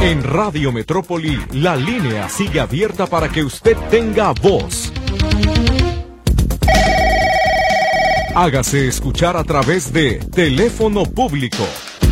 En Radio Metrópoli, la línea sigue abierta para que usted tenga voz. Hágase escuchar a través de teléfono público.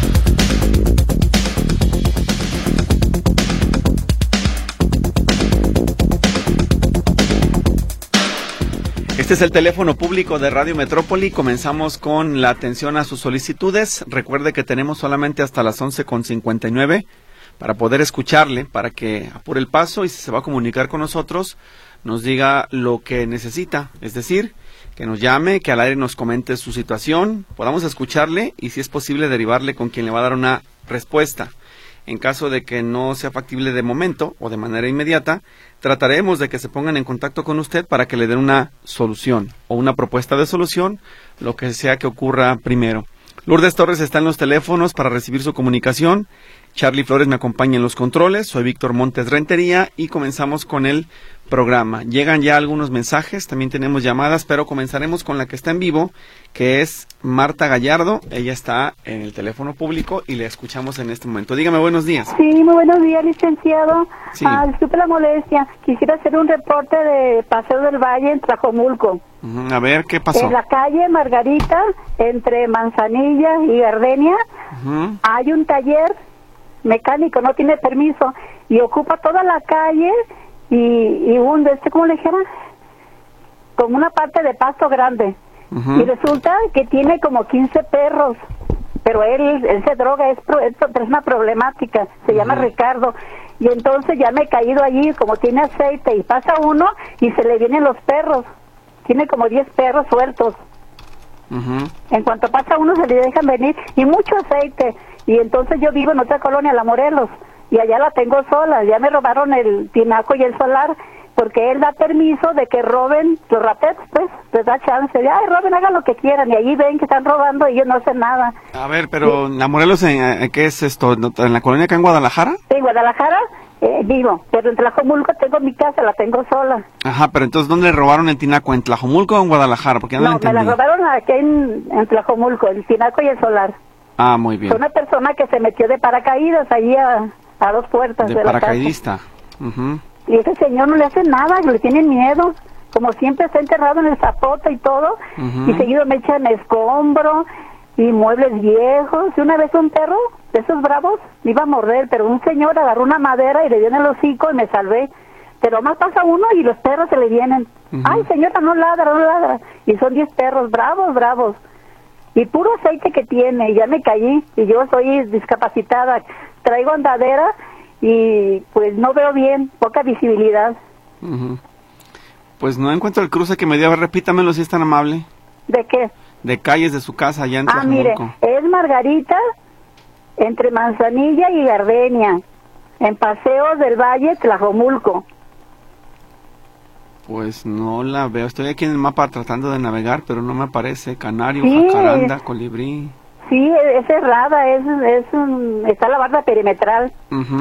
Este es el teléfono público de Radio Metrópoli. Comenzamos con la atención a sus solicitudes. Recuerde que tenemos solamente hasta las 11:59 para poder escucharle, para que apure el paso y si se va a comunicar con nosotros, nos diga lo que necesita. Es decir, que nos llame, que al aire nos comente su situación, podamos escucharle y si es posible derivarle con quien le va a dar una respuesta. En caso de que no sea factible de momento o de manera inmediata, trataremos de que se pongan en contacto con usted para que le den una solución o una propuesta de solución, lo que sea que ocurra primero. Lourdes Torres está en los teléfonos para recibir su comunicación. Charlie Flores me acompaña en los controles. Soy Víctor Montes Rentería y comenzamos con el programa. Llegan ya algunos mensajes, también tenemos llamadas, pero comenzaremos con la que está en vivo, que es Marta Gallardo. Ella está en el teléfono público y le escuchamos en este momento. Dígame, buenos días. Sí, muy buenos días, licenciado. Sí. Disculpe la molestia. Quisiera hacer un reporte de Paseo del Valle en Tlajomulco. A ver, ¿qué pasó? En la calle Margarita, entre Manzanilla y Gardenia, hay un taller mecánico, no tiene permiso, y ocupa toda la calle y un, ¿cómo le dijera? Como una parte de pasto grande. Y resulta que tiene como 15 perros, pero él se droga, es una problemática, se llama Ricardo. Y entonces ya me he caído allí, como tiene aceite, y pasa uno y se le vienen los perros. Tiene como 10 perros sueltos. En cuanto pasa uno se le dejan venir, y mucho aceite. Y entonces yo vivo en otra colonia, La Morelos, y allá la tengo sola. Ya me robaron el tinaco y el solar, porque él da permiso de que roben los rapetos, pues, les da chance. Ay, roben, hagan lo que quieran, y allí ven que están robando y ellos no hacen nada. A ver, pero La Morelos, ¿qué es esto? ¿En la colonia acá en Guadalajara? Sí, en Guadalajara vivo, pero en Tlajomulco tengo mi casa, la tengo sola. Ajá, pero entonces, ¿dónde robaron el tinaco? ¿En Tlajomulco o en Guadalajara? Porque ya no me la robaron aquí en Tlajomulco, el tinaco y el solar. Ah, muy bien. Fue una persona que se metió de paracaídas allí a 2 puertas de la casa. Paracaidista. Y ese señor no le hace nada, le tienen miedo. Como siempre está enterrado en el zapote y todo, y seguido me echan escombro y muebles viejos. Y una vez un perro de esos bravos me iba a morder, pero un señor agarró una madera y le dio en el hocico y me salvé. Pero más pasa uno y los perros se le vienen. Ay, señora, no ladra, no ladra. Y son 10 perros bravos. Y puro aceite que tiene, y ya me caí, y yo soy discapacitada, traigo andadera y pues no veo bien, poca visibilidad. Pues no encuentro el cruce que me dio, a ver, repítamelo si es tan amable. ¿De qué? De calles de su casa allá en Tlajomulco. Mire, es Margarita, entre Manzanilla y Gardenia, en Paseo del Valle, Tlajomulco. Pues no la veo, estoy aquí en el mapa tratando de navegar, pero no me aparece. Canario, jacaranda, colibrí. Sí, es cerrada, está la barra perimetral.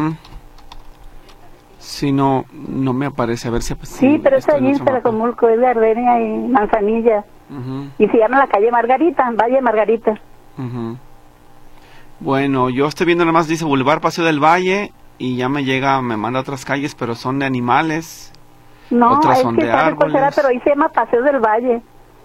Sí, no me aparece, a ver si... Sí, pero es allí en Tlajomulco, es Gardenia y Manzanilla. Y se llama la calle Margarita, Valle Margarita. Bueno, yo estoy viendo nada más, dice Boulevard Paseo del Valle, y ya me manda otras calles, pero son de animales. No, otras es son que de sabe cuál será, árboles. pero ahí se llama Paseo del Valle.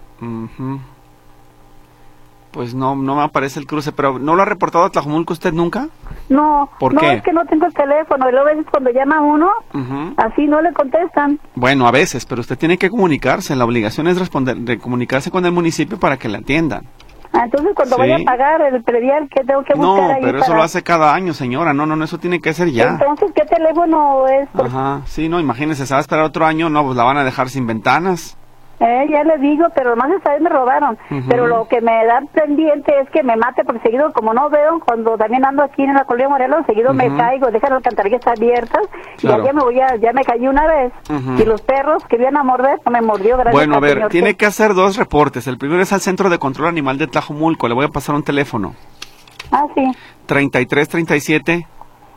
Pues no me aparece el cruce, pero ¿no lo ha reportado a Tlajomulco usted nunca? No, ¿Por qué? Es que no tengo el teléfono, y luego a veces cuando llama uno, así no le contestan. Bueno, a veces, pero usted tiene que comunicarse, la obligación es de comunicarse con el municipio para que le atiendan. Entonces cuando vaya a pagar el predial, ¿qué tengo que buscar ahí? No, pero eso lo hace cada año, señora, no, eso tiene que ser ya. Entonces, ¿qué teléfono es? Sí, no, imagínese, se va a esperar otro año, no, pues la van a dejar sin ventanas. Ya le digo, pero más esta vez me robaron. Pero lo que me da pendiente es que me mate, porque seguido, como no veo, cuando también ando aquí en la colonia Morelos, seguido me caigo, dejan las alcantarillas abiertas, claro. Y ya me caí una vez. Y los perros que iban a morder, no me mordió, gracias Bueno, a ver, señor tiene que hacer 2 reportes. El primero es al Centro de Control Animal de Tlajomulco, le voy a pasar un teléfono. Sí. 3337.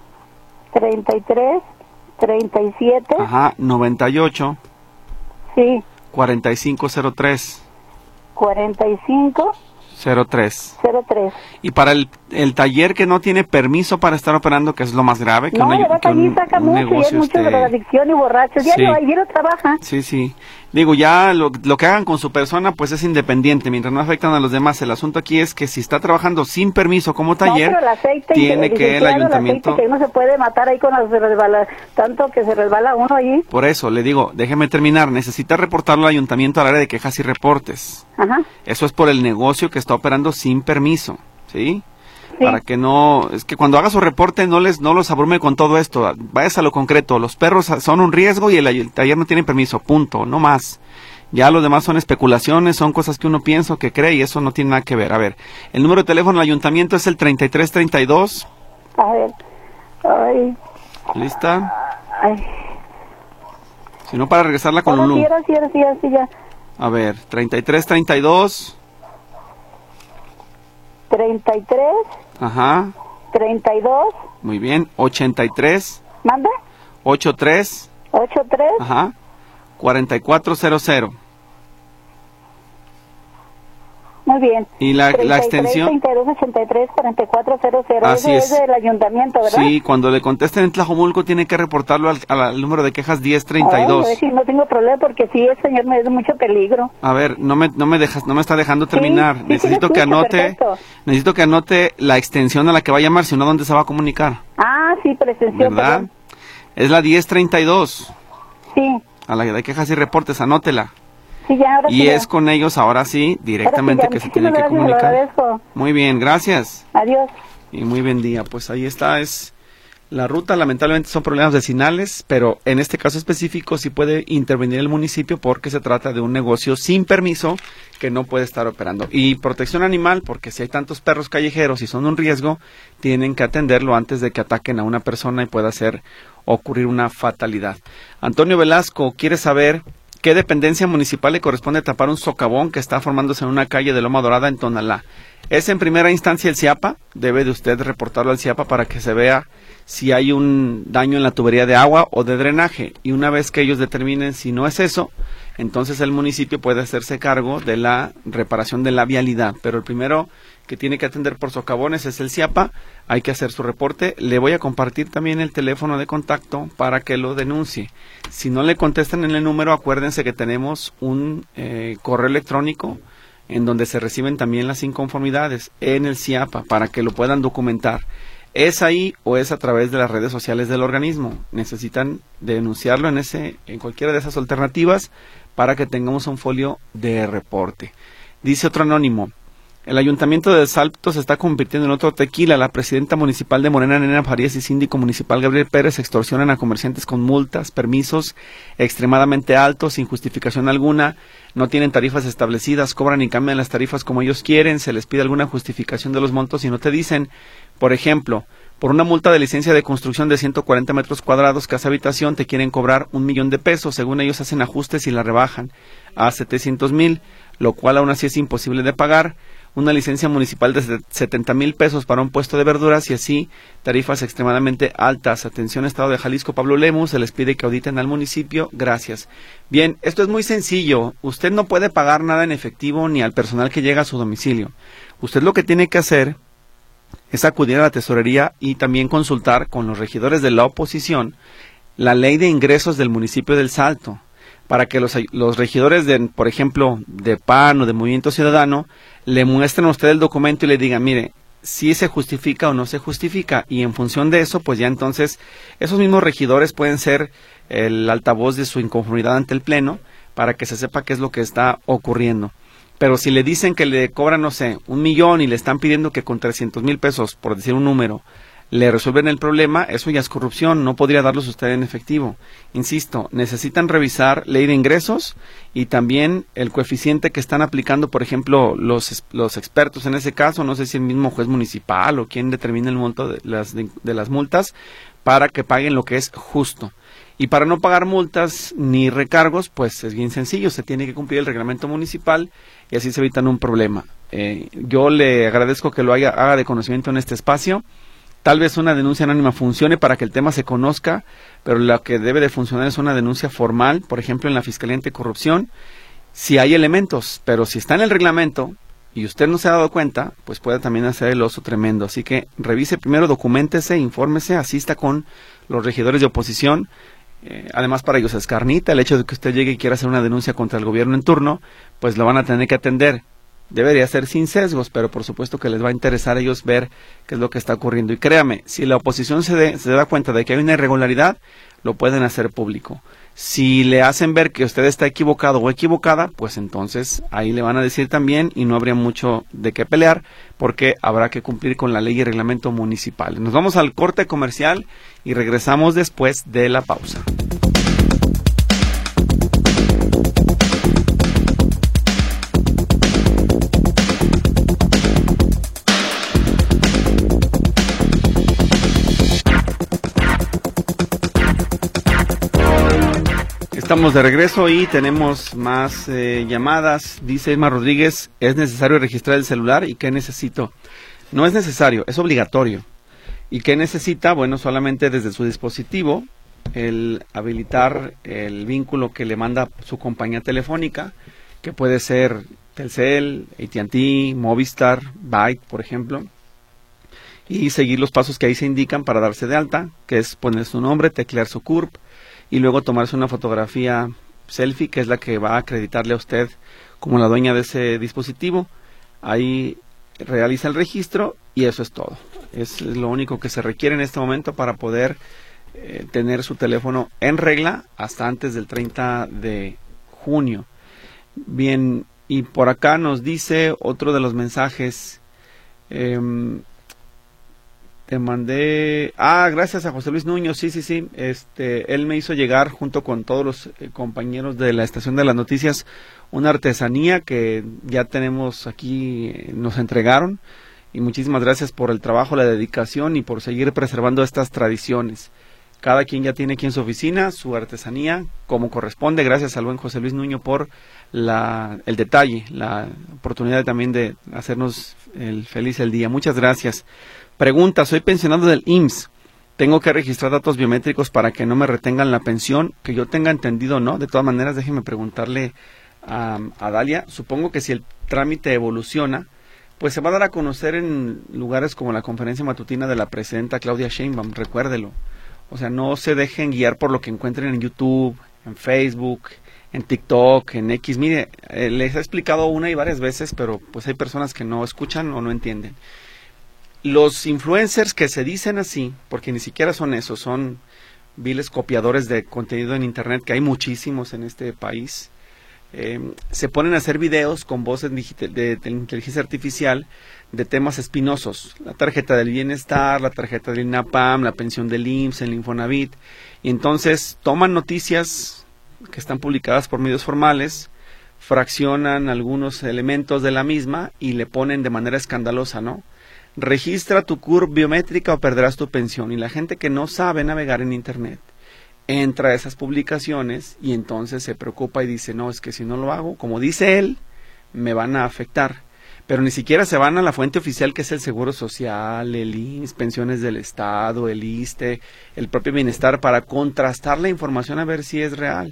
37. 98. Sí. 4503. 45. 03. 03. Y para el taller que no tiene permiso para estar operando, que es lo más grave, que no, allí saca mucho y es mucho de adicción y borrachos. Diario, sí. Ahí no trabaja. Sí, sí. Digo, ya lo que hagan con su persona, pues es independiente, mientras no afectan a los demás. El asunto aquí es que si está trabajando sin permiso como taller, no, pero el aceite, tiene que el ayuntamiento... El aceite que uno se puede matar ahí cuando se resbala, tanto que se resbala uno allí. Por eso, le digo, déjeme terminar, necesita reportarlo al ayuntamiento al área de quejas y reportes. Ajá. Eso es por el negocio que está operando sin permiso, ¿sí? Sí. Para que no, es que cuando haga su reporte no los abrume con todo esto, vayas a lo concreto, los perros son un riesgo y el taller no tiene permiso, punto, no más. Ya lo demás son especulaciones, son cosas que uno piensa o que cree y eso no tiene nada que ver. A ver, el número de teléfono del ayuntamiento es el 3332. A ver, ay. ¿Lista? Ay. Si no, para regresarla con Lulú. Sí, ya. A ver, 3332. 33. Ajá. 32. Muy bien, 83. ¿Manda? 83. 83. Ajá. 4400. Muy bien. Y la extensión. 32, 83, 4400. Así Eso es del ayuntamiento, ¿verdad? Sí, cuando le contesten en Tlajomulco tiene que reportarlo al número de quejas 1032. Ay, no tengo problema porque sí, el señor me es de mucho peligro. A ver, no me está dejando terminar. Sí, necesito que anote la extensión a la que va a llamar, si no, ¿dónde se va a comunicar? Ah, sí, por extensión. ¿Verdad? Perdón. Es la 1032. Sí. A la de quejas y reportes, anótela. Sí, ya, ahora y sí es ya. con ellos ahora sí, directamente Ahora sí ya. que se tiene que Muchísimas comunicar. gracias, lo agradezco. Muy bien, gracias. Adiós. Y muy buen día. Pues ahí está, es la ruta. Lamentablemente son problemas vecinales, pero en este caso específico sí puede intervenir el municipio porque se trata de un negocio sin permiso que no puede estar operando. Y protección animal, porque si hay tantos perros callejeros y son un riesgo, tienen que atenderlo antes de que ataquen a una persona y pueda ocurrir una fatalidad. Antonio Velasco quiere saber ¿qué dependencia municipal le corresponde tapar un socavón que está formándose en una calle de Loma Dorada en Tonalá? Es en primera instancia el CIAPA, debe de usted reportarlo al CIAPA para que se vea si hay un daño en la tubería de agua o de drenaje, y una vez que ellos determinen si no es eso, entonces el municipio puede hacerse cargo de la reparación de la vialidad, pero el primero que tiene que atender por socavones es el CIAPA, hay que hacer su reporte. Le voy a compartir también el teléfono de contacto para que lo denuncie. Si no le contestan en el número, acuérdense que tenemos un correo electrónico en donde se reciben también las inconformidades en el CIAPA para que lo puedan documentar. ¿Es ahí o es a través de las redes sociales del organismo? Necesitan denunciarlo en cualquiera de esas alternativas para que tengamos un folio de reporte. Dice otro anónimo: el ayuntamiento de Salto se está convirtiendo en otro Tequila. La presidenta municipal de Morena, Nena Farías, y síndico municipal Gabriel Pérez extorsionan a comerciantes con multas, permisos extremadamente altos, sin justificación alguna. No tienen tarifas establecidas, cobran y cambian las tarifas como ellos quieren. Se les pide alguna justificación de los montos y no te dicen. Por ejemplo, por una multa de licencia de construcción de 140 metros cuadrados, casa habitación, te quieren cobrar 1,000,000 de pesos. Según ellos hacen ajustes y la rebajan a 700,000, lo cual aún así es imposible de pagar. Una licencia municipal de 70,000 pesos para un puesto de verduras y así tarifas extremadamente altas. Atención, Estado de Jalisco, Pablo Lemus, se les pide que auditen al municipio. Gracias. Bien, esto es muy sencillo. Usted no puede pagar nada en efectivo ni al personal que llega a su domicilio. Usted lo que tiene que hacer es acudir a la tesorería y también consultar con los regidores de la oposición la ley de ingresos del municipio del Salto, para que los regidores por ejemplo, de PAN o de Movimiento Ciudadano, le muestren a usted el documento y le digan, mire, si se justifica o no se justifica, y en función de eso, pues ya entonces, esos mismos regidores pueden ser el altavoz de su inconformidad ante el Pleno, para que se sepa qué es lo que está ocurriendo. Pero si le dicen que le cobran, no sé, 1,000,000 y le están pidiendo que con 300,000 pesos, por decir un número, le resuelven el problema, eso ya es corrupción, no podría darlos usted en efectivo. Insisto, necesitan revisar ley de ingresos y también el coeficiente que están aplicando, por ejemplo, los expertos en ese caso, no sé si el mismo juez municipal o quien determina el monto de las multas, para que paguen lo que es justo. Y para no pagar multas ni recargos, pues es bien sencillo, se tiene que cumplir el reglamento municipal y así se evitan un problema. Yo le agradezco que lo haga de conocimiento en este espacio. Tal vez una denuncia anónima funcione para que el tema se conozca, pero lo que debe de funcionar es una denuncia formal, por ejemplo en la Fiscalía Anticorrupción, si hay elementos, pero si está en el reglamento y usted no se ha dado cuenta, pues puede también hacer el oso tremendo. Así que revise primero, documéntese, infórmese, asista con los regidores de oposición. Además, para ellos es carnita el hecho de que usted llegue y quiera hacer una denuncia contra el gobierno en turno, pues lo van a tener que atender. Debería ser sin sesgos, pero por supuesto que les va a interesar a ellos ver qué es lo que está ocurriendo. Y créame, si la oposición se da cuenta de que hay una irregularidad, lo pueden hacer público. Si le hacen ver que usted está equivocado o equivocada, pues entonces ahí le van a decir también y no habría mucho de qué pelear, porque habrá que cumplir con la ley y reglamento municipal. Nos vamos al corte comercial y regresamos después de la pausa. Estamos de regreso y tenemos más llamadas. Dice Irma Rodríguez, ¿es necesario registrar el celular? ¿Y qué necesito? No es necesario, es obligatorio. ¿Y qué necesita? Bueno, solamente desde su dispositivo, el habilitar el vínculo que le manda su compañía telefónica, que puede ser Telcel, AT&T, Movistar, Byte, por ejemplo, y seguir los pasos que ahí se indican para darse de alta, que es poner su nombre, teclear su CURP, y luego tomarse una fotografía selfie, que es la que va a acreditarle a usted como la dueña de ese dispositivo. Ahí realiza el registro y eso es todo. Es lo único que se requiere en este momento para poder tener su teléfono en regla hasta antes del 30 de junio. Bien, y por acá nos dice otro de los mensajes. Te mandé... gracias a José Luis Nuño, sí. Él me hizo llegar junto con todos los compañeros de la Estación de las Noticias una artesanía que ya tenemos aquí, nos entregaron. Y muchísimas gracias por el trabajo, la dedicación y por seguir preservando estas tradiciones. Cada quien ya tiene aquí en su oficina su artesanía como corresponde. Gracias al buen José Luis Nuño por el detalle, la oportunidad también de hacernos feliz el día. Muchas gracias. Pregunta, soy pensionado del IMSS. ¿Tengo que registrar datos biométricos para que no me retengan la pensión? Que yo tenga entendido, ¿no? De todas maneras, déjeme preguntarle a Dalia. Supongo que si el trámite evoluciona, pues se va a dar a conocer en lugares como la conferencia matutina de la presidenta Claudia Sheinbaum, recuérdelo. O sea, no se dejen guiar por lo que encuentren en YouTube, en Facebook, en TikTok, en X. Mire, les he explicado una y varias veces, pero pues hay personas que no escuchan o no entienden. Los influencers que se dicen así, porque ni siquiera son esos, son viles copiadores de contenido en internet, que hay muchísimos en este país, se ponen a hacer videos con voces de inteligencia artificial de temas espinosos, la tarjeta del bienestar, la tarjeta del INAPAM, la pensión del IMSS, el Infonavit, y entonces toman noticias que están publicadas por medios formales, fraccionan algunos elementos de la misma y le ponen de manera escandalosa, ¿no? Registra tu CURP biométrica o perderás tu pensión. Y la gente que no sabe navegar en internet entra a esas publicaciones y entonces se preocupa y dice, no, es que si no lo hago, como dice él, me van a afectar. Pero ni siquiera se van a la fuente oficial, que es el Seguro Social, el IMSS, Pensiones del Estado, el ISSSTE, el propio Bienestar, para contrastar la información a ver si es real.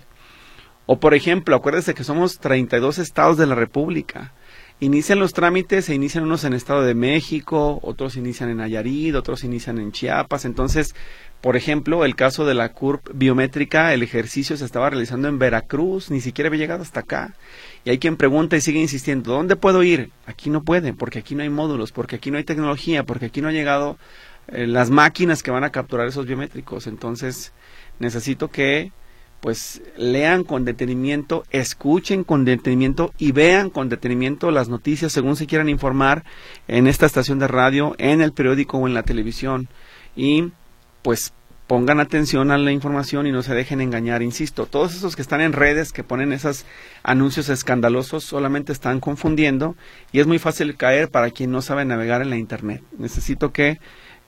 O por ejemplo, acuérdese que somos 32 estados de la República. Inician los trámites, se inician unos en Estado de México, otros inician en Nayarit, otros inician en Chiapas. Entonces, por ejemplo, el caso de la CURP biométrica, el ejercicio se estaba realizando en Veracruz, ni siquiera había llegado hasta acá. Y hay quien pregunta y sigue insistiendo, ¿dónde puedo ir? Aquí no pueden, porque aquí no hay módulos, porque aquí no hay tecnología, porque aquí no han llegado las máquinas que van a capturar esos biométricos. Entonces, necesito que pues lean con detenimiento, escuchen con detenimiento y vean con detenimiento las noticias según se quieran informar en esta estación de radio, en el periódico o en la televisión. Y pues pongan atención a la información y no se dejen engañar. Insisto, todos esos que están en redes, que ponen esos anuncios escandalosos, solamente están confundiendo y es muy fácil caer para quien no sabe navegar en la internet. Necesito que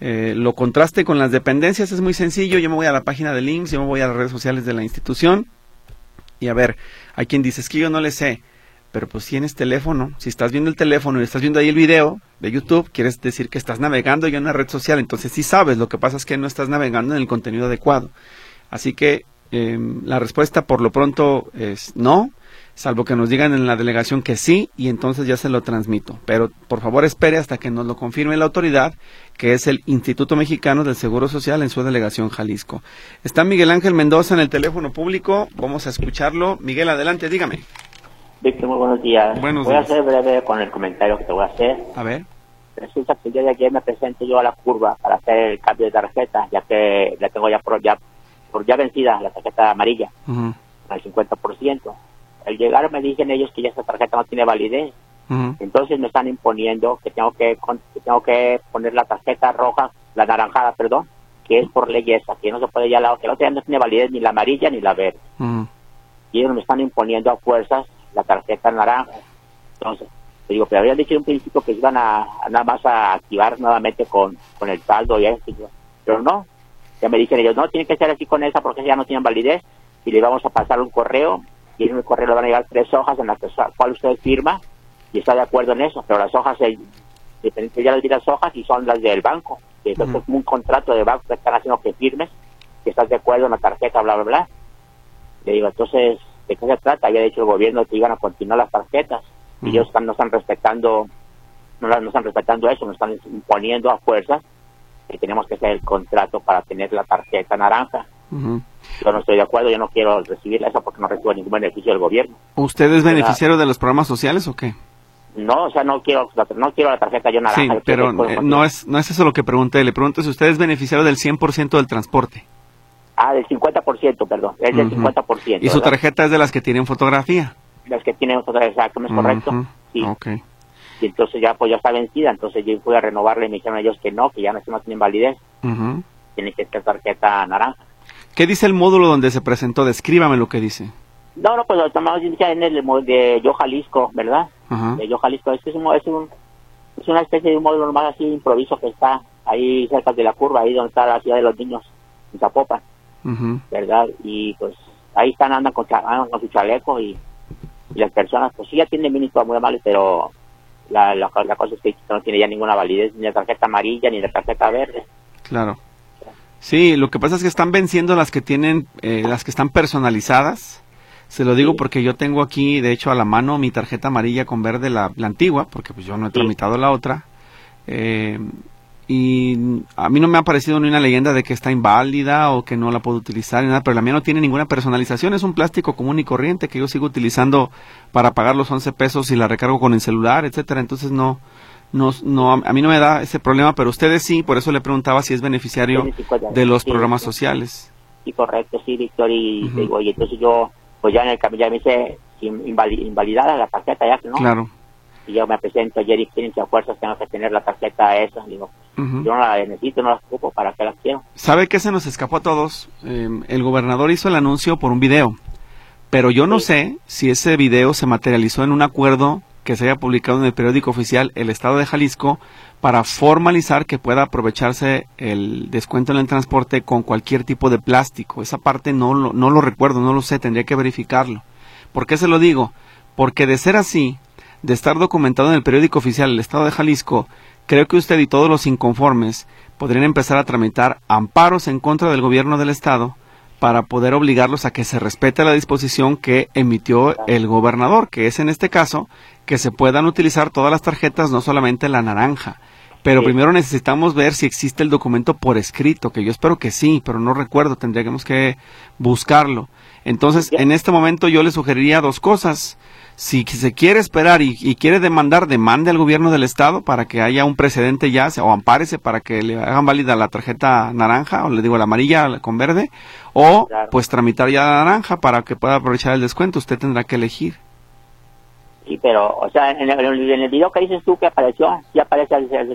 lo contraste con las dependencias. Es muy sencillo, yo me voy a la página del IMSS, yo me voy a las redes sociales de la institución y a ver, hay quien dice, es que yo no le sé, pero pues si tienes teléfono, si estás viendo el teléfono y estás viendo ahí el video de YouTube, quieres decir que estás navegando ya en una red social, entonces sí sabes, lo que pasa es que no estás navegando en el contenido adecuado. Así que la respuesta por lo pronto es no. salvo que nos digan en la delegación que sí, y entonces ya se lo transmito. Pero por favor espere hasta que nos lo confirme la autoridad, que es el Instituto Mexicano del Seguro Social en su delegación Jalisco. Está Miguel Ángel Mendoza en el teléfono público, vamos a escucharlo. Miguel, adelante, dígame. Víctor, muy buenos días. Buenos días. Voy a ser breve con el comentario que te voy a hacer. A ver. Resulta que el día de ayer me presento yo a la curva para hacer el cambio de tarjeta, ya que la tengo ya vencida, la tarjeta amarilla, al 50%. Al llegar me dicen ellos que ya esta tarjeta no tiene validez. Entonces me están imponiendo que tengo que poner la tarjeta roja, la naranjada, perdón, que es por ley esa, que no se puede ya que la otra ya no tiene validez ni la amarilla ni la verde. Y ellos me están imponiendo a fuerzas la tarjeta naranja. Entonces, te digo, pero habían dicho en un principio que iban a nada más a activar nuevamente con el saldo y eso, pero no. Ya me dicen ellos, no, tiene que ser así con esa porque ya no tienen validez y le vamos a pasar un correo y en el correo le van a llegar 3 hojas en las cual usted firma y está de acuerdo en eso, pero las hojas, ya les di las hojas y son las del banco. Entonces es un contrato de banco que están haciendo que firmes, que estás de acuerdo en la tarjeta, bla, bla, bla. Le digo, entonces, ¿de qué se trata? Había dicho el gobierno que iban a continuar las tarjetas y ellos no están respetando eso, nos están imponiendo a fuerzas que tenemos que hacer el contrato para tener la tarjeta naranja. Yo no estoy de acuerdo, yo no quiero recibir eso porque no recibo ningún beneficio del gobierno. ¿Usted es beneficiario de los programas sociales o qué? No, o sea, no quiero la tarjeta yo naranja. Sí, pero no es eso lo que pregunté. Le pregunto si usted es beneficiario del 100% del transporte. Ah, del 50%, perdón. Es del 50%. ¿Y su tarjeta es de las que tienen fotografía? Las que tienen fotografía, exacto, ¿no es correcto? Sí. Okay. Y entonces ya está vencida, entonces yo fui a renovarla y me dijeron ellos que no tienen validez. Tiene que ser tarjeta naranja. ¿Qué dice el módulo donde se presentó? Descríbame lo que dice. No, pues lo tomamos en el de Yo Jalisco, ¿verdad? De Yo Jalisco. Es una especie de un módulo normal así, improviso, que está ahí cerca de la curva, ahí donde está la ciudad de los niños, en Zapopan, ¿verdad? Y pues ahí andan con su chaleco y las personas, pues sí ya tienen mínimo muy amables, pero la cosa es que no tiene ya ninguna validez, ni la tarjeta amarilla, ni la tarjeta verde. Claro. Sí, lo que pasa es que están venciendo las que tienen, las que están personalizadas. Se lo digo porque yo tengo aquí, de hecho, a la mano mi tarjeta amarilla con verde, la antigua, porque pues yo no he tramitado la otra. Y a mí no me ha aparecido ni una leyenda de que está inválida o que no la puedo utilizar ni nada, pero la mía no tiene ninguna personalización, es un plástico común y corriente que yo sigo utilizando para pagar los 11 pesos y la recargo con el celular, etcétera. Entonces no, a mí no me da ese problema, pero ustedes sí, por eso le preguntaba si es beneficiario de los programas sociales. Sí, correcto, sí, Víctor, y digo, y entonces yo, pues ya en el camino ya me hice invalidada la tarjeta, ya que no. Claro. Y yo me presento ayer y tienen que a fuerzas tengo que tener la tarjeta esa, digo, yo no la necesito, no la ocupo, ¿para qué la quiero? ¿Sabe qué se nos escapó a todos? El gobernador hizo el anuncio por un video, pero yo no sé si ese video se materializó en un acuerdo que se haya publicado en el periódico oficial El Estado de Jalisco para formalizar que pueda aprovecharse el descuento en el transporte con cualquier tipo de plástico. Esa parte no lo recuerdo, no lo sé, tendría que verificarlo. ¿Por qué se lo digo? Porque de ser así, de estar documentado en el periódico oficial El Estado de Jalisco, creo que usted y todos los inconformes podrían empezar a tramitar amparos en contra del gobierno del Estado para poder obligarlos a que se respete la disposición que emitió el gobernador, que es en este caso que se puedan utilizar todas las tarjetas, no solamente la naranja. Pero primero necesitamos ver si existe el documento por escrito, que yo espero que sí, pero no recuerdo, tendríamos que buscarlo. Entonces, en este momento yo le sugeriría 2 cosas. Si se quiere esperar y quiere demandar, demande al gobierno del estado para que haya un precedente ya, o ampárese para que le hagan válida la tarjeta naranja, o le digo la amarilla con verde, o pues tramitar ya la naranja para que pueda aprovechar el descuento. Usted tendrá que elegir. Sí, pero, o sea, en el video que dices tú que apareció, sí aparece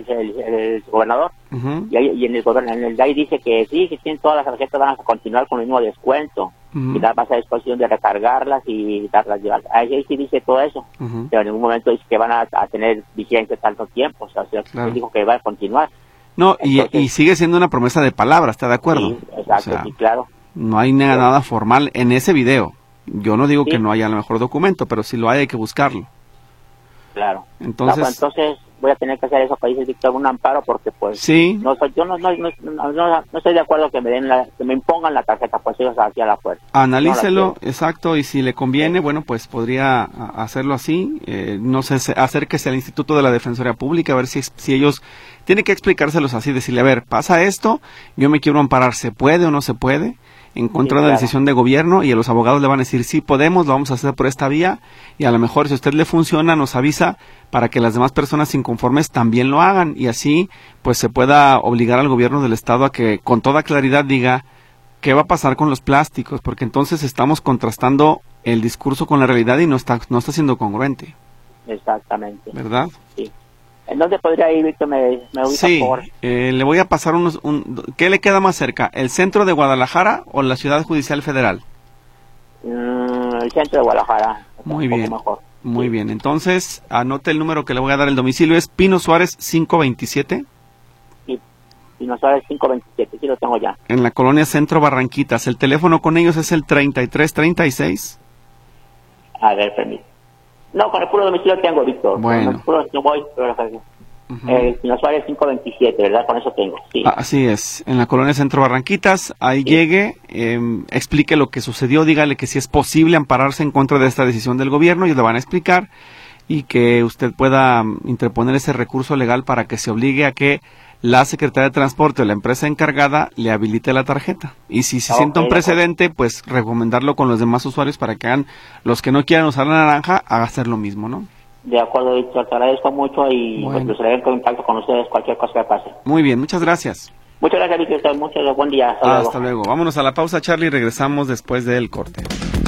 el gobernador, y en el de ahí dice que sí, que tienen todas las tarjetas, van a continuar con el mismo descuento, y vas a disposición de recargarlas y darlas llevar. Ahí sí dice todo eso, pero en ningún momento dice que van a tener vigencia tanto tiempo, o sea, dijo que va a continuar. No, entonces, y sigue siendo una promesa de palabra, ¿está de acuerdo? Sí, exacto, o sea, sí, claro. No hay nada formal en ese video. Yo no digo que no haya a lo mejor documento, pero si lo hay que buscarlo. Claro. Entonces, voy a tener que hacer eso, que dice Víctor, un amparo, porque pues sí. no estoy de acuerdo que me den que me impongan la tarjeta, pues ellos hacia la fuerza. Analícelo, exacto, y si le conviene, bueno, pues podría hacerlo así. No sé, acérquese al Instituto de la Defensoría Pública a ver si ellos tienen que explicárselos así, decirle, a ver, pasa esto, yo me quiero amparar, ¿se puede o no se puede? En contra de la decisión de gobierno, y a los abogados le van a decir, sí podemos, lo vamos a hacer por esta vía, y a lo mejor si a usted le funciona, nos avisa para que las demás personas inconformes también lo hagan, y así pues se pueda obligar al gobierno del estado a que con toda claridad diga qué va a pasar con los plásticos, porque entonces estamos contrastando el discurso con la realidad y no está siendo congruente. Exactamente. ¿Verdad? Sí. ¿En dónde podría ir, Víctor? ¿Me ubica, sí, por favor? Le voy a pasar ¿qué le queda más cerca? ¿El centro de Guadalajara o la Ciudad Judicial Federal? El centro de Guadalajara. Muy bien, mejor. Muy bien. Entonces, anote el número que le voy a dar. El domicilio es Pino Suárez 527. Sí, Pino Suárez 527, sí lo tengo ya. En la colonia Centro Barranquitas. El teléfono con ellos es el 3336. A ver, permítame. No, con el puro domicilio tengo, Víctor. Bueno. Con el puro no voy, pero Pino Suárez 527, ¿verdad? Con eso tengo, sí. Así es, en la colonia Centro Barranquitas, ahí sí. Llegue, explique lo que sucedió, dígale que si es posible ampararse en contra de esta decisión del gobierno, ellos le van a explicar, y que usted pueda interponer ese recurso legal para que se obligue a que la Secretaría de Transporte o la empresa encargada le habilite la tarjeta. Y si se sienta un precedente, pues recomendarlo con los demás usuarios para que hagan, los que no quieran usar la naranja, a hacer lo mismo, ¿no? De acuerdo, Víctor, te agradezco mucho y bueno, pues estaré en contacto con ustedes cualquier cosa que pase. Muy bien, muchas gracias. Muchas gracias, Víctor, buen día. Hasta luego. Vámonos a la pausa, Charlie, y regresamos después del corte.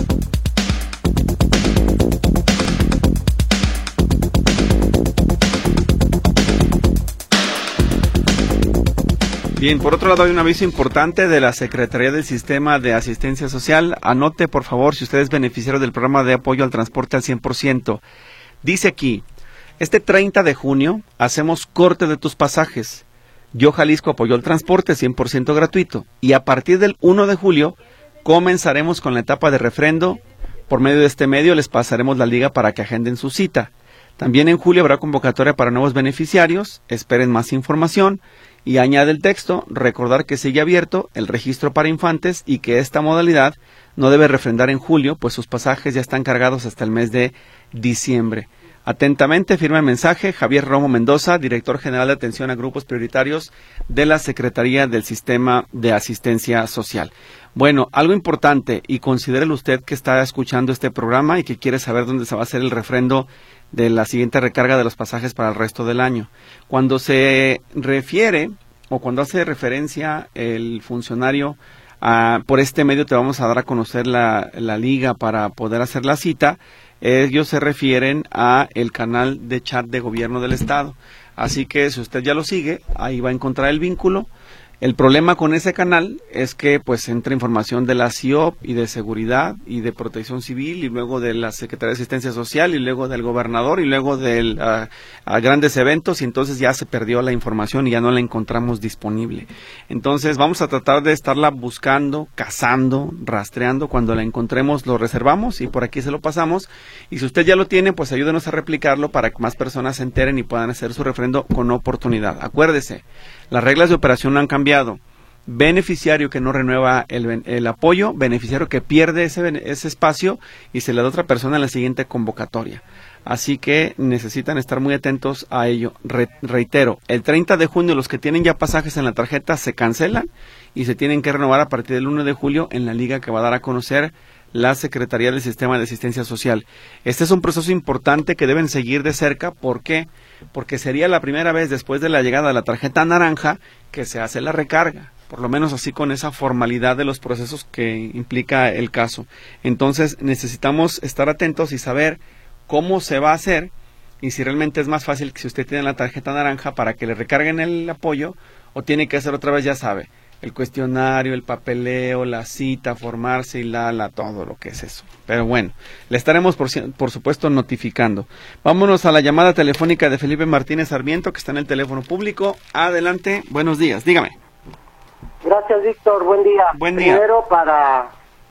Bien, por otro lado hay un aviso importante de la Secretaría del Sistema de Asistencia Social. Anote, por favor, si usted es beneficiario del programa de apoyo al transporte al 100%. Dice aquí, este 30 de junio hacemos corte de tus pasajes. Yo Jalisco apoyó el transporte 100% gratuito. Y a partir del 1 de julio comenzaremos con la etapa de refrendo. Por medio de este medio les pasaremos la liga para que agenden su cita. También en julio habrá convocatoria para nuevos beneficiarios. Esperen más información. Y añade el texto, recordar que sigue abierto el registro para infantes y que esta modalidad no debe refrendar en julio, pues sus pasajes ya están cargados hasta el mes de diciembre. Atentamente firma el mensaje Javier Romo Mendoza, director general de atención a grupos prioritarios de la Secretaría del Sistema de Asistencia Social. Bueno, algo importante, y considérelo usted que está escuchando este programa y que quiere saber dónde se va a hacer el refrendo de la siguiente recarga de los pasajes para el resto del año. Cuando se refiere o cuando hace referencia el funcionario por este medio te vamos a dar a conocer la liga para poder hacer la cita, ellos se refieren a el canal de chat de gobierno del estado. Así que si usted ya lo sigue, ahí va a encontrar el vínculo. El problema con ese canal es que pues entra información de la CIOP y de seguridad y de protección civil y luego de la Secretaría de Asistencia Social y luego del gobernador y luego de a grandes eventos, y entonces ya se perdió la información y ya no la encontramos disponible. Entonces vamos a tratar de estarla buscando, cazando, rastreando. Cuando la encontremos lo reservamos y por aquí se lo pasamos, y si usted ya lo tiene, pues ayúdenos a replicarlo para que más personas se enteren y puedan hacer su refrendo con oportunidad. Acuérdese, las reglas de operación no han cambiado. Beneficiario que no renueva el apoyo, beneficiario que pierde ese espacio y se le da a otra persona en la siguiente convocatoria. Así que necesitan estar muy atentos a ello. Reitero, el 30 de junio los que tienen ya pasajes en la tarjeta se cancelan y se tienen que renovar a partir del 1 de julio en la liga que va a dar a conocer la Secretaría del Sistema de Asistencia Social. Este es un proceso importante que deben seguir de cerca. ¿Por qué? Porque sería la primera vez después de la llegada de la tarjeta naranja que se hace la recarga, por lo menos así con esa formalidad de los procesos que implica el caso. Entonces necesitamos estar atentos y saber cómo se va a hacer y si realmente es más fácil que si usted tiene la tarjeta naranja para que le recarguen el apoyo, o tiene que hacer otra vez, ya sabe, el cuestionario, el papeleo, la cita, formarse y todo lo que es eso. Pero bueno, le estaremos por supuesto notificando. Vámonos a la llamada telefónica de Felipe Martínez Sarmiento, que está en el teléfono público. Adelante, buenos días, dígame. Gracias, Víctor, buen día. Buen día. Primero, para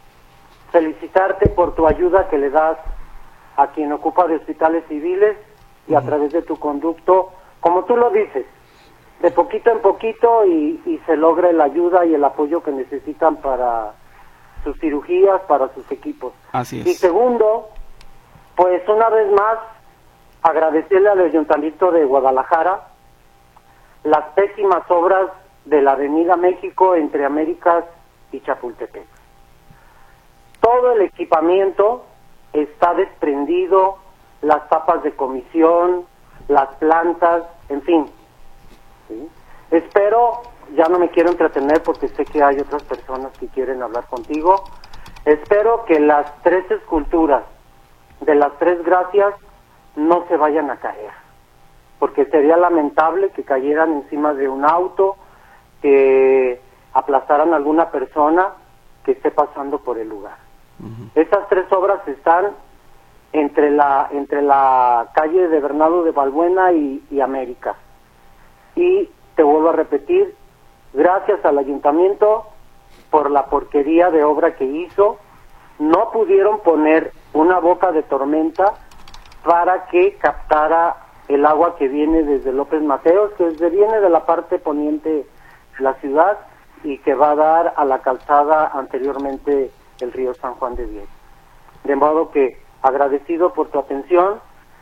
felicitarte por tu ayuda que le das a quien ocupa de hospitales civiles y a través de tu conducto como tú lo dices, de poquito en poquito y se logre la ayuda y el apoyo que necesitan para sus cirugías, para sus equipos. Así es. Y segundo, pues una vez más, agradecerle al Ayuntamiento de Guadalajara las pésimas obras de la Avenida México entre Américas y Chapultepec. Todo el equipamiento está desprendido, las tapas de comisión, las plantas, en fin. ¿Sí? Espero, ya no me quiero entretener porque sé que hay otras personas que quieren hablar contigo, espero que las 3 esculturas de las 3 gracias no se vayan a caer, porque sería lamentable que cayeran encima de un auto, que aplastaran a alguna persona que esté pasando por el lugar. Esas 3 obras están entre la calle de Bernardo de Balbuena y América. Y te vuelvo a repetir, gracias al ayuntamiento por la porquería de obra que hizo, no pudieron poner una boca de tormenta para que captara el agua que viene desde López Mateos, que viene de la parte poniente de la ciudad y que va a dar a la calzada anteriormente el río San Juan de Dios. De modo que agradecido por tu atención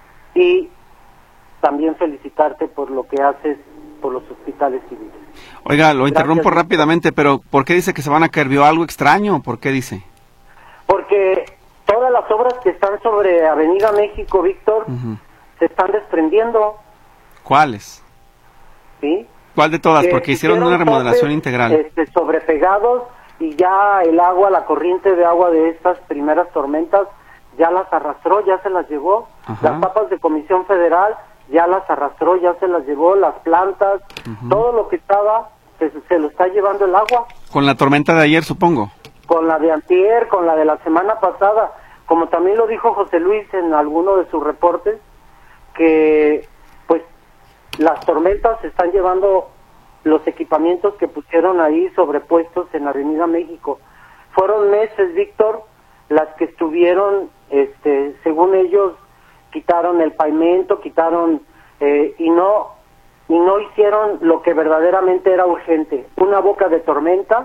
y también felicitarte por lo que haces por los hospitales civiles. Oiga, lo interrumpo Gracias. rápidamente, pero ¿por qué dice que se van a caer? ¿Vio algo extraño? ¿Por qué dice? Porque todas las obras que están sobre Avenida México, Víctor, se están desprendiendo. ¿Cuáles? ¿Sí? ¿Cuál de todas? Porque hicieron una remodelación topes, integral. Sobrepegados, y ya el agua, la corriente de agua de estas primeras tormentas ya las arrastró, ya se las llevó. Ajá. Las tapas de Comisión Federal ya las arrastró, ya se las llevó, las plantas, todo lo que estaba se lo está llevando el agua. Con la tormenta de ayer, supongo. Con la de antier, con la de la semana pasada, como también lo dijo José Luis en alguno de sus reportes, que pues las tormentas se están llevando los equipamientos que pusieron ahí sobrepuestos en Avenida México. Fueron meses, Víctor, las que estuvieron, según ellos, quitaron el pavimento, y no hicieron lo que verdaderamente era urgente, una boca de tormenta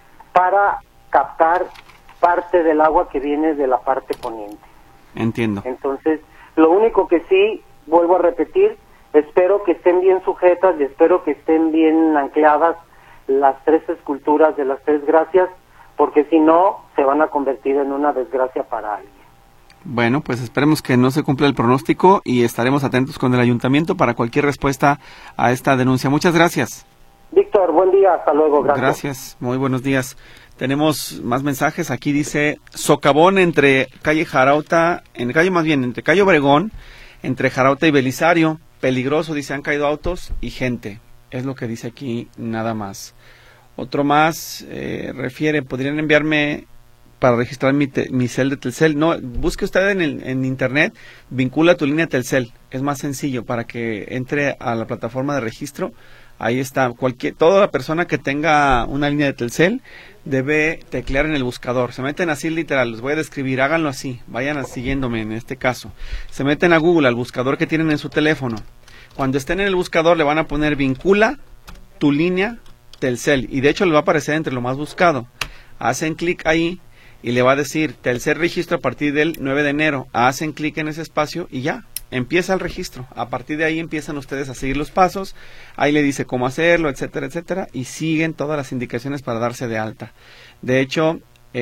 para captar parte del agua que viene de la parte poniente. Entiendo. Entonces, lo único que sí, vuelvo a repetir, espero que estén bien sujetas y espero que estén bien ancladas las 3 esculturas de las 3 gracias, porque si no, se van a convertir en una desgracia para alguien. Bueno, pues esperemos que no se cumpla el pronóstico y estaremos atentos con el ayuntamiento para cualquier respuesta a esta denuncia. Muchas gracias. Víctor, buen día, hasta luego, gracias. Gracias, muy buenos días. Tenemos más mensajes. Aquí dice socavón entre calle Jarauta, entre calle Obregón, entre Jarauta y Belisario. Peligroso, dice, han caído autos y gente. Es lo que dice aquí, nada más. Otro más refiere, ¿podrían enviarme para registrar mi cel de Telcel? No, busque usted en internet, vincula tu línea Telcel. Es más sencillo para que entre a la plataforma de registro. Ahí está, toda la persona que tenga una línea de Telcel debe teclear en el buscador. Se meten así literal, les voy a describir, háganlo así, vayan siguiéndome en este caso. Se meten a Google, al buscador que tienen en su teléfono. Cuando estén en el buscador le van a poner vincula tu línea Telcel y de hecho le va a aparecer entre lo más buscado. Hacen clic ahí y le va a decir Telcel registro a partir del 9 de enero. Hacen clic en ese espacio y ya. Empieza el registro, a partir de ahí empiezan ustedes a seguir los pasos, ahí le dice cómo hacerlo, etcétera, etcétera, y siguen todas las indicaciones para darse de alta. De hecho,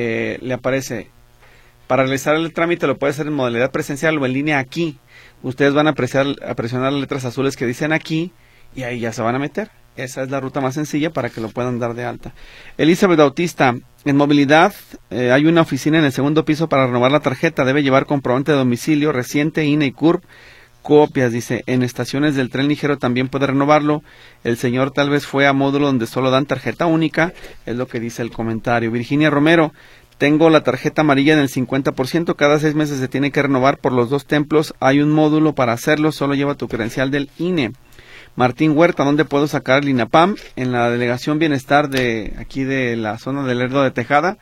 le aparece, para realizar el trámite lo puede hacer en modalidad presencial o en línea aquí. Ustedes van a presionar las letras azules que dicen aquí, y ahí ya se van a meter. Esa es la ruta más sencilla para que lo puedan dar de alta. Elizabeth Bautista, en movilidad hay una oficina en el 2º piso para renovar la tarjeta. Debe llevar comprobante de domicilio reciente, INE y CURP, copias, dice. En estaciones del tren ligero también puede renovarlo. El señor tal vez fue a módulo donde solo dan tarjeta única, es lo que dice el comentario. Virginia Romero, tengo la tarjeta amarilla en el 50%, cada 6 meses se tiene que renovar por los 2 templos. Hay un módulo para hacerlo, solo lleva tu credencial del INE. Martín Huerta, ¿dónde puedo sacar el INAPAM? En la Delegación Bienestar de aquí de la zona del Lerdo de Tejada.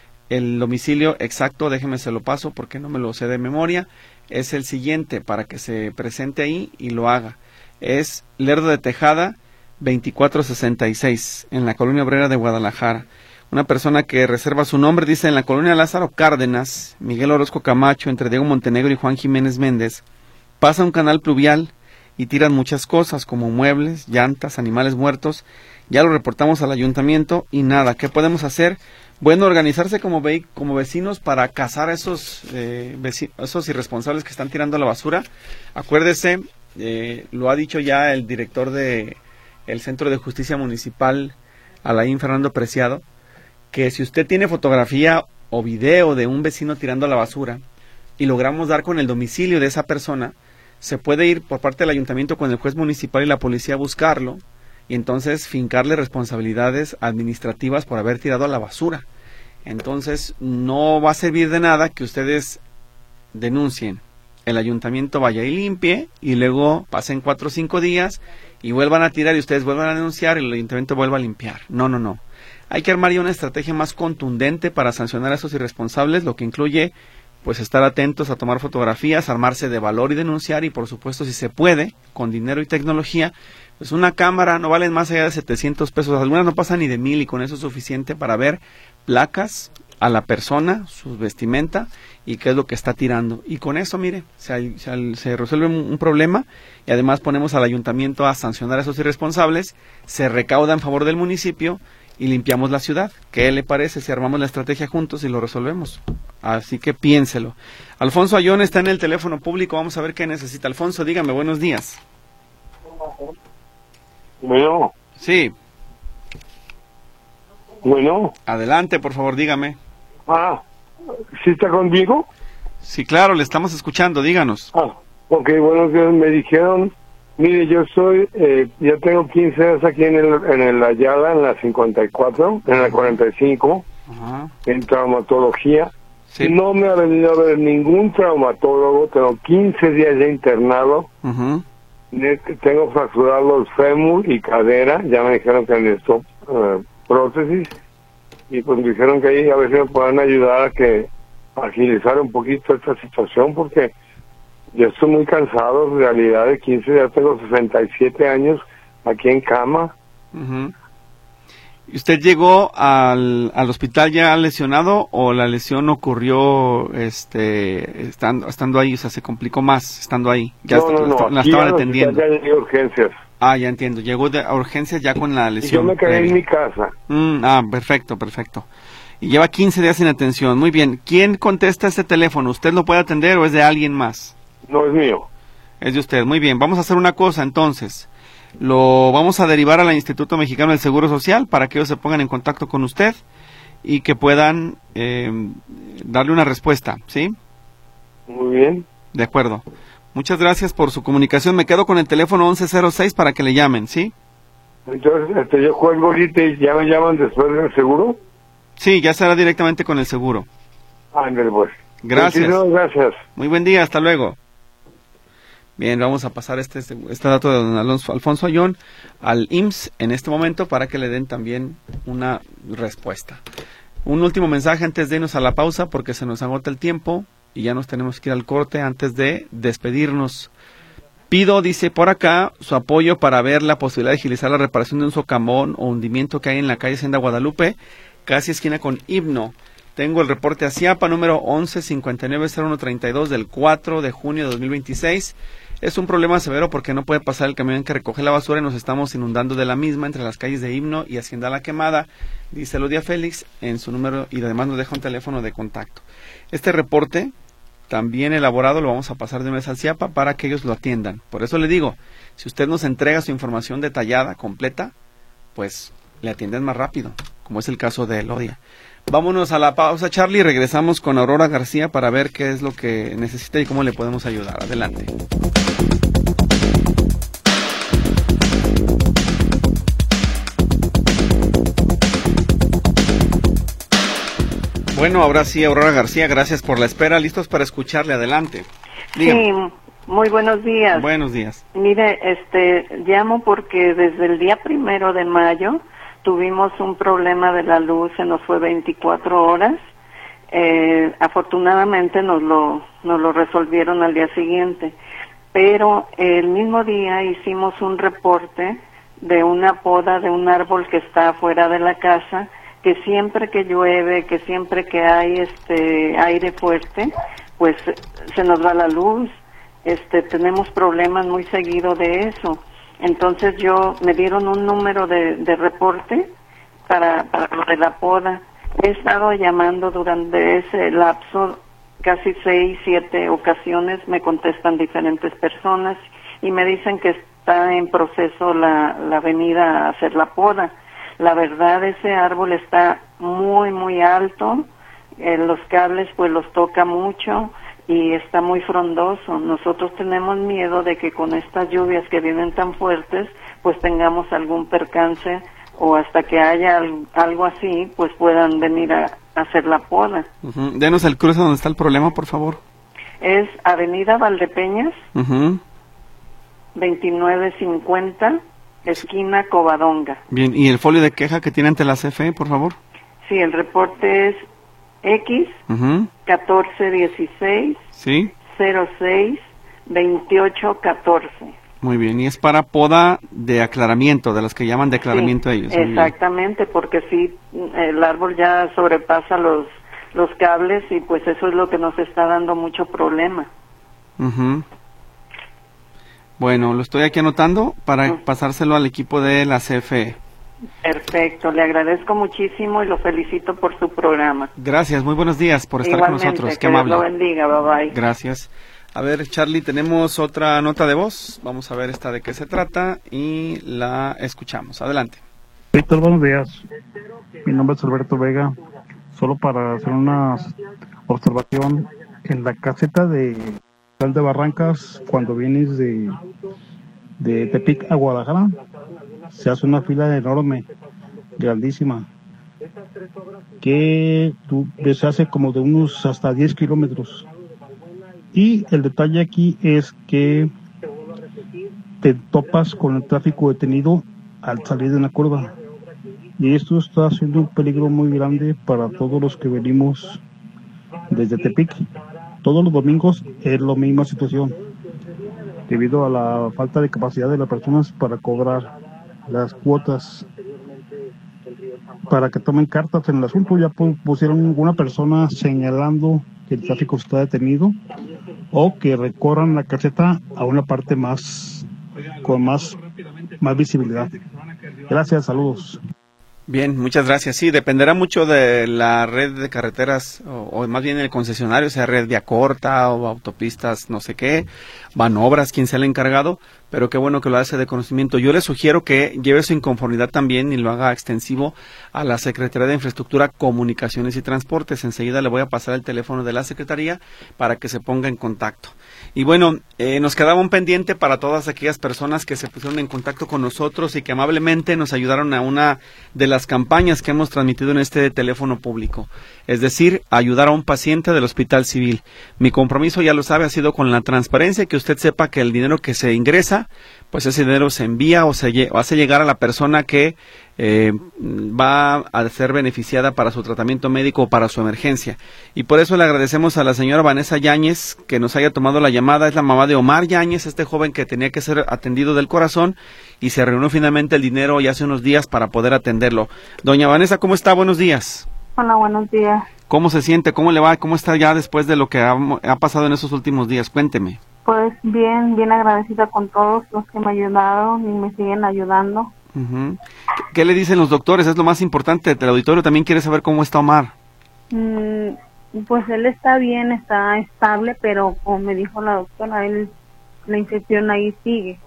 El domicilio exacto, déjeme se lo paso porque no me lo sé de memoria. Es el siguiente para que se presente ahí y lo haga. es Lerdo de Tejada 2466 en la Colonia Obrera de Guadalajara. Una persona que reserva su nombre dice: en la Colonia Lázaro Cárdenas, Miguel Orozco Camacho, entre Diego Montenegro y Juan Jiménez Méndez, pasa un canal pluvial y tiran muchas cosas como muebles, llantas, animales muertos. Ya lo reportamos al ayuntamiento y nada. ¿Qué podemos hacer? Bueno, organizarse como vecinos para cazar a esos irresponsables que están tirando la basura. Acuérdese, lo ha dicho ya el director de el Centro de Justicia Municipal, Alain Fernando Preciado, que si usted tiene fotografía o video de un vecino tirando la basura y logramos dar con el domicilio de esa persona, se puede ir por parte del ayuntamiento con el juez municipal y la policía a buscarlo y entonces fincarle responsabilidades administrativas por haber tirado a la basura. Entonces no va a servir de nada que ustedes denuncien, el ayuntamiento vaya y limpie y luego pasen 4 o 5 días y vuelvan a tirar y ustedes vuelvan a denunciar y el ayuntamiento vuelva a limpiar. No. Hay que armar ya una estrategia más contundente para sancionar a esos irresponsables, lo que incluye pues estar atentos a tomar fotografías, armarse de valor y denunciar, y por supuesto, si se puede, con dinero y tecnología, pues una cámara no vale más allá de 700 pesos, algunas no pasan ni de 1000 y con eso es suficiente para ver placas a la persona, su vestimenta y qué es lo que está tirando. Y con eso, mire, se resuelve un problema y además ponemos al ayuntamiento a sancionar a esos irresponsables, se recauda en favor del municipio y limpiamos la ciudad. ¿Qué le parece si armamos la estrategia juntos y lo resolvemos? Así que piénselo. Alfonso Ayón está en el teléfono público, vamos a ver qué necesita. Alfonso, dígame, buenos días. Bueno. Sí. Bueno. Adelante, por favor, dígame. ¿Sí está conmigo? Sí, claro, le estamos escuchando, díganos. Ok, buenos días, me dijeron, mire, yo soy, ya tengo 15 años aquí en el Ayala, en la 54, en la 45, en traumatología. Sí. No me ha venido a ver ningún traumatólogo, tengo 15 días ya internado, tengo fracturados los fémur y cadera, ya me dijeron que necesito prótesis, y pues me dijeron que ahí a ver si me puedan ayudar a que agilizar un poquito esta situación, porque yo estoy muy cansado, en realidad de 15 días, tengo 67 años aquí en cama. ¿Usted llegó al hospital ya lesionado o la lesión ocurrió estando ahí, o sea, se complicó más estando ahí? Ya no, la estaban atendiendo. Ya llegué a urgencias. Ya entiendo, llegó a urgencias ya con la lesión. Y yo me quedé en mi casa. Perfecto. Y lleva 15 días sin atención, muy bien. ¿Quién contesta este teléfono? ¿Usted lo puede atender o es de alguien más? No, es mío. Es de usted, muy bien. Vamos a hacer una cosa entonces. Lo vamos a derivar al Instituto Mexicano del Seguro Social para que ellos se pongan en contacto con usted y que puedan darle una respuesta, ¿sí? Muy bien. De acuerdo. Muchas gracias por su comunicación. Me quedo con el teléfono 1106 para que le llamen, ¿sí? Entonces, yo cuelgo ahorita y ya me llaman después del seguro. Sí, ya será directamente con el seguro. Ándale, pues. Gracias. Muchísimas gracias. Muy buen día, hasta luego. Bien, vamos a pasar este dato de don Alfonso Ayón al IMSS en este momento para que le den también una respuesta. Un último mensaje antes de irnos a la pausa porque se nos agota el tiempo y ya nos tenemos que ir al corte antes de despedirnos. Pido, dice por acá, su apoyo para ver la posibilidad de agilizar la reparación de un socavón o hundimiento que hay en la calle Hacienda Guadalupe, casi esquina con Himno. Tengo el reporte a CIAPA número 11590132 del 4 de junio de 2026. Es un problema severo porque no puede pasar el camión que recoge la basura y nos estamos inundando de la misma entre las calles de Himno y Hacienda La Quemada, dice Ludia Félix en su número y además nos deja un teléfono de contacto. Este reporte, también elaborado, lo vamos a pasar de una vez al CIAPA para que ellos lo atiendan. Por eso le digo, si usted nos entrega su información detallada, completa, pues le atienden más rápido, como es el caso de Elodia. Vámonos a la pausa, Charlie, y regresamos con Aurora García para ver qué es lo que necesita y cómo le podemos ayudar. Adelante. Bueno, ahora sí, Aurora García, gracias por la espera. Listos para escucharle. Adelante. Dígame. Sí, muy buenos días. Buenos días. Mire, llamo porque desde el día 1 de mayo tuvimos un problema de la luz, se nos fue 24 horas. Afortunadamente nos lo resolvieron al día siguiente. pero el mismo día hicimos un reporte de una poda de un árbol que está afuera de la casa, que siempre que llueve, que siempre que hay aire fuerte, pues se nos va la luz, tenemos problemas muy seguido de eso. Entonces me dieron un número de reporte para lo de la poda. He estado llamando durante ese lapso, casi 6, 7 ocasiones, me contestan diferentes personas y me dicen que está en proceso la venida a hacer la poda. La verdad, ese árbol está muy, muy alto, los cables pues los toca mucho y está muy frondoso. Nosotros tenemos miedo de que con estas lluvias que vienen tan fuertes, pues tengamos algún percance o hasta que haya algo así, pues puedan venir a hacer la poda. Denos el cruce donde está el problema, por favor. Es Avenida Valdepeñas, 2950, esquina Covadonga. Bien, ¿y el folio de queja que tiene ante la CFE, por favor? Sí, el reporte es X 1416 ¿sí? 06 2814. Muy bien, y es para poda de aclaramiento, de las que llaman de aclaramiento sí, ellos. Exactamente, porque sí, el árbol ya sobrepasa los cables y pues eso es lo que nos está dando mucho problema. Bueno, lo estoy aquí anotando para pasárselo al equipo de la CFE. Perfecto, le agradezco muchísimo y lo felicito por su programa. Gracias, muy buenos días por estar Igualmente, con nosotros, qué que Dios amable. lo bendiga, bye bye. Gracias. A ver, Charlie, tenemos otra nota de voz. Vamos a ver esta de qué se trata y la escuchamos. Adelante. Víctor, buenos días. Mi nombre es Alberto Vega. Solo para hacer una observación, en la caseta de Barrancas, cuando vienes de Tepic a Guadalajara, se hace una fila enorme, grandísima, que se hace como de unos hasta 10 kilómetros. Y el detalle aquí es que te topas con el tráfico detenido al salir de una curva. Y esto está haciendo un peligro muy grande para todos los que venimos desde Tepic. Todos los domingos es la misma situación, debido a la falta de capacidad de las personas para cobrar las cuotas. Para que tomen cartas en el asunto, ya pusieron una persona señalando que el tráfico está detenido o que recorran la caseta a una parte con más visibilidad. Gracias, saludos. Bien, muchas gracias. Sí, dependerá mucho de la red de carreteras, o más bien el concesionario, sea red vía corta o autopistas, no sé qué, van obras, quien sea el encargado, pero qué bueno que lo hace de conocimiento. Yo le sugiero que lleve su inconformidad también y lo haga extensivo a la Secretaría de Infraestructura, Comunicaciones y Transportes. Enseguida le voy a pasar el teléfono de la Secretaría para que se ponga en contacto. Y bueno, nos quedaba un pendiente para todas aquellas personas que se pusieron en contacto con nosotros y que amablemente nos ayudaron a una de las campañas que hemos transmitido en este teléfono público, es decir, ayudar a un paciente del Hospital Civil. Mi compromiso, ya lo sabe, ha sido con la transparencia, que usted sepa que el dinero que se ingresa, pues ese dinero se envía o se hace llegar a la persona que va a ser beneficiada para su tratamiento médico o para su emergencia. Y por eso le agradecemos a la señora Vanessa Yáñez que nos haya tomado la llamada. Es la mamá de Omar Yáñez, este joven que tenía que ser atendido del corazón, y se reunió finalmente el dinero ya hace unos días para poder atenderlo. Doña Vanessa, ¿cómo está? Buenos días. Hola, buenos días. ¿Cómo se siente? ¿Cómo le va? ¿Cómo está ya después de lo que ha pasado en esos últimos días? Cuénteme. Pues bien agradecida con todos los que me ayudaron y me siguen ayudando. ¿Qué le dicen los doctores? Es lo más importante. El auditorio también quiere saber cómo está Omar. Pues él está bien, está estable, pero como me dijo la doctora, la infección ahí sigue.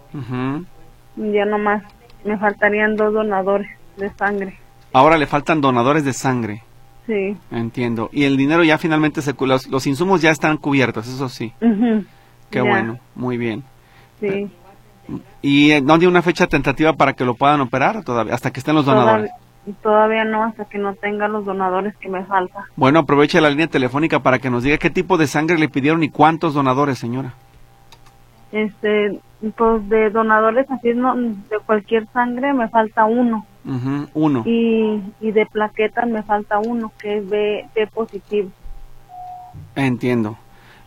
Ya nomás me faltarían 2 donadores de sangre. Ahora le faltan donadores de sangre. Sí. Entiendo. Y el dinero ya finalmente, los insumos ya están cubiertos, eso sí. Qué ya. bueno, muy bien. Sí. ¿Y no hay una fecha tentativa para que lo puedan operar todavía, hasta que estén los donadores? Todavía no, hasta que no tenga los donadores que me falta. Bueno, aproveche la línea telefónica para que nos diga qué tipo de sangre le pidieron y cuántos donadores, señora. Pues de donadores así, no, de cualquier sangre me falta 1. Uno. Y de plaquetas me falta 1, que es B positivo. Entiendo.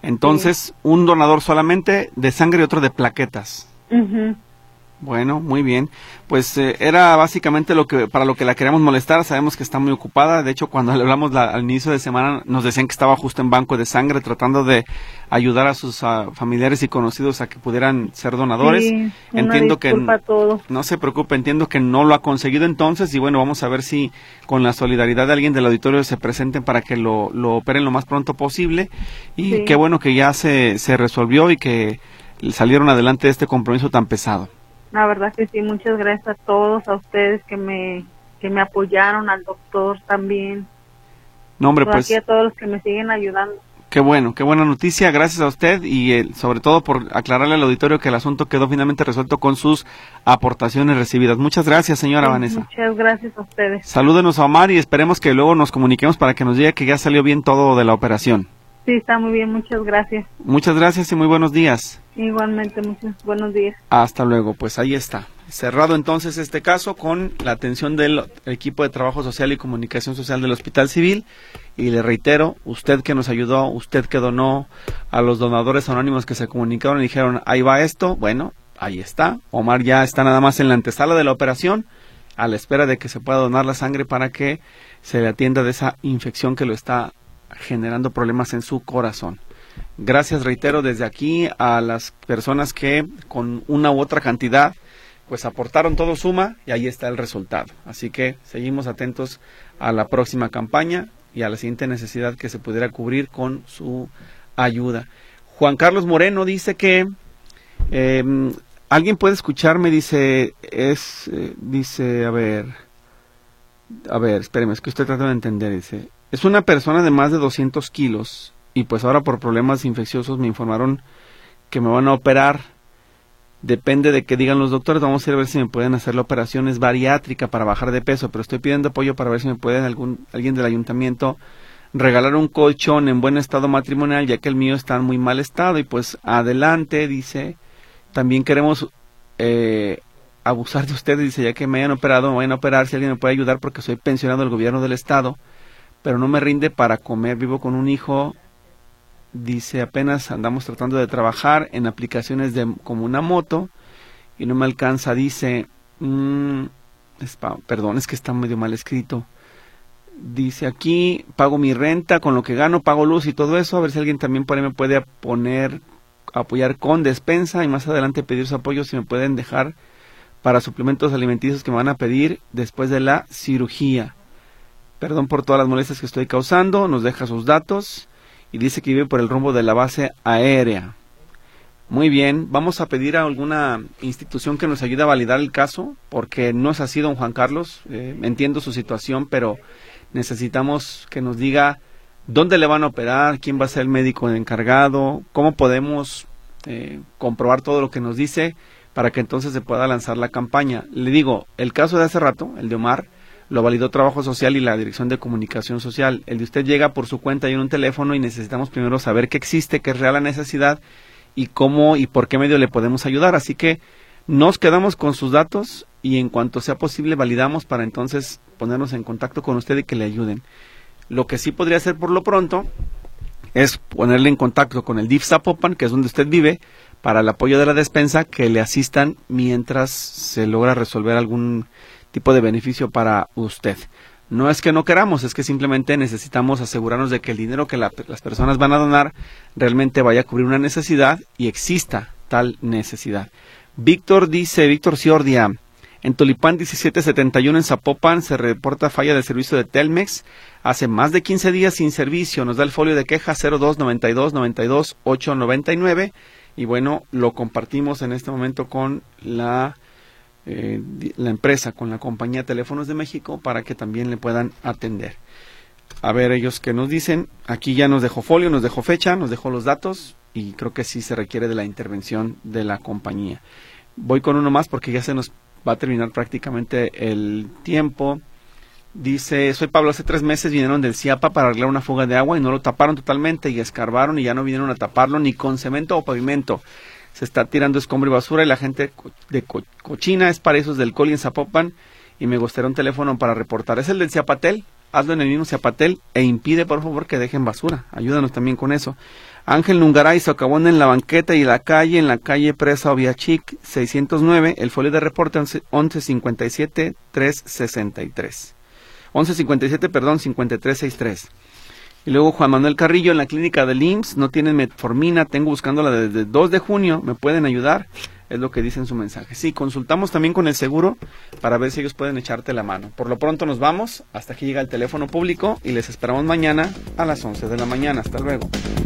Entonces, un donador solamente de sangre y otro de plaquetas. Uh-huh. Bueno, muy bien. Pues era básicamente para lo que la queríamos molestar. Sabemos que está muy ocupada. De hecho, cuando le hablamos al inicio de semana, nos decían que estaba justo en banco de sangre, tratando de ayudar a sus familiares y conocidos a que pudieran ser donadores. Sí, entiendo que a todos. No se preocupe, entiendo que no lo ha conseguido entonces. Y bueno, vamos a ver si con la solidaridad de alguien del auditorio se presenten para que lo operen lo más pronto posible. Y sí, qué bueno que ya se resolvió y que salieron adelante de este compromiso tan pesado. La verdad que sí, muchas gracias a todos, a ustedes que me apoyaron, al doctor también. No, hombre, pues pues a todos los que me siguen ayudando. qué bueno, qué buena noticia, gracias a usted y sobre todo por aclararle al auditorio que el asunto quedó finalmente resuelto con sus aportaciones recibidas. Muchas gracias, señora Vanessa. Muchas gracias a ustedes. Salúdenos a Omar y esperemos que luego nos comuniquemos para que nos diga que ya salió bien todo de la operación. Sí, está muy bien, muchas gracias. Muchas gracias y muy buenos días. Igualmente, muchos buenos días. Hasta luego, pues ahí está. Cerrado entonces este caso con la atención del equipo de Trabajo Social y Comunicación Social del Hospital Civil. Y le reitero, usted que nos ayudó, usted que donó, a los donadores anónimos que se comunicaron y dijeron, ahí va esto, bueno, ahí está. Omar ya está nada más en la antesala de la operación, a la espera de que se pueda donar la sangre para que se le atienda de esa infección que lo está generando problemas en su corazón. Gracias, reitero, desde aquí a las personas que con una u otra cantidad pues aportaron, todo suma y ahí está el resultado. Así que seguimos atentos a la próxima campaña y a la siguiente necesidad que se pudiera cubrir con su ayuda. Juan Carlos Moreno dice que alguien puede escucharme, dice, dice, a ver, espéreme, es que estoy tratando de entender, dice, es una persona de más de 200 kilos y pues ahora por problemas infecciosos me informaron que me van a operar. Depende de que digan los doctores, vamos a ir a ver si me pueden hacer la operación, es bariátrica para bajar de peso, pero estoy pidiendo apoyo para ver si me pueden alguien del ayuntamiento regalar un colchón en buen estado matrimonial, ya que el mío está en muy mal estado y pues adelante, dice, también queremos abusar de ustedes, dice, ya que me hayan operado, me vayan a operar, si alguien me puede ayudar porque soy pensionado del gobierno del estado, pero no me rinde para comer, vivo con un hijo, dice, apenas andamos tratando de trabajar en aplicaciones como una moto y no me alcanza, dice, perdón, es que está medio mal escrito, dice aquí, pago mi renta con lo que gano, pago luz y todo eso, a ver si alguien también por ahí me puede apoyar con despensa y más adelante pedir su apoyo si me pueden dejar para suplementos alimenticios que me van a pedir después de la cirugía. Perdón por todas las molestias que estoy causando, nos deja sus datos y dice que vive por el rumbo de la base aérea. Muy bien, vamos a pedir a alguna institución que nos ayude a validar el caso, porque no es así, don Juan Carlos, entiendo su situación, pero necesitamos que nos diga dónde le van a operar, quién va a ser el médico encargado, cómo podemos comprobar todo lo que nos dice para que entonces se pueda lanzar la campaña. Le digo, el caso de hace rato, el de Omar, lo validó Trabajo Social y la Dirección de Comunicación Social. El de usted llega por su cuenta y en un teléfono y necesitamos primero saber que existe, que es real la necesidad y cómo y por qué medio le podemos ayudar. Así que nos quedamos con sus datos y en cuanto sea posible validamos para entonces ponernos en contacto con usted y que le ayuden. Lo que sí podría hacer por lo pronto es ponerle en contacto con el DIF Zapopan, que es donde usted vive, para el apoyo de la despensa, que le asistan mientras se logra resolver algún tipo de beneficio para usted. No es que no queramos, es que simplemente necesitamos asegurarnos de que el dinero que las personas van a donar realmente vaya a cubrir una necesidad y exista tal necesidad. Víctor Ciordia, en Tulipán 1771 en Zapopan se reporta falla del servicio de Telmex, hace más de 15 días sin servicio, nos da el folio de queja 0292928899 y bueno, lo compartimos en este momento con la empresa, con la compañía Teléfonos de México para que también le puedan atender. A ver ellos qué nos dicen. Aquí ya nos dejó folio, nos dejó fecha, nos dejó los datos y creo que sí se requiere de la intervención de la compañía. Voy con uno más porque ya se nos va a terminar prácticamente el tiempo. Dice, soy Pablo, hace 3 meses vinieron del CIAPA para arreglar una fuga de agua y no lo taparon totalmente y escarbaron y ya no vinieron a taparlo ni con cemento o pavimento. Se está tirando escombro y basura y la gente de cochina, es para esos del Coli en Zapopan y me gustaría un teléfono para reportar. ¿Es el del Ciapatel? hazlo en el mismo Zapatel e impide por favor que dejen basura. Ayúdanos también con eso. Ángel Nungaray, socavón en la banqueta y la calle Presa Oviachic 609, el folio de reporte 1157-363. 5363. Y luego Juan Manuel Carrillo, en la clínica del IMSS, no tienen metformina, tengo buscándola desde el 2 de junio, ¿me pueden ayudar? Es lo que dice en su mensaje. Sí, consultamos también con el seguro para ver si ellos pueden echarte la mano. Por lo pronto nos vamos, hasta aquí llega el teléfono público y les esperamos mañana a las 11 de la mañana. Hasta luego.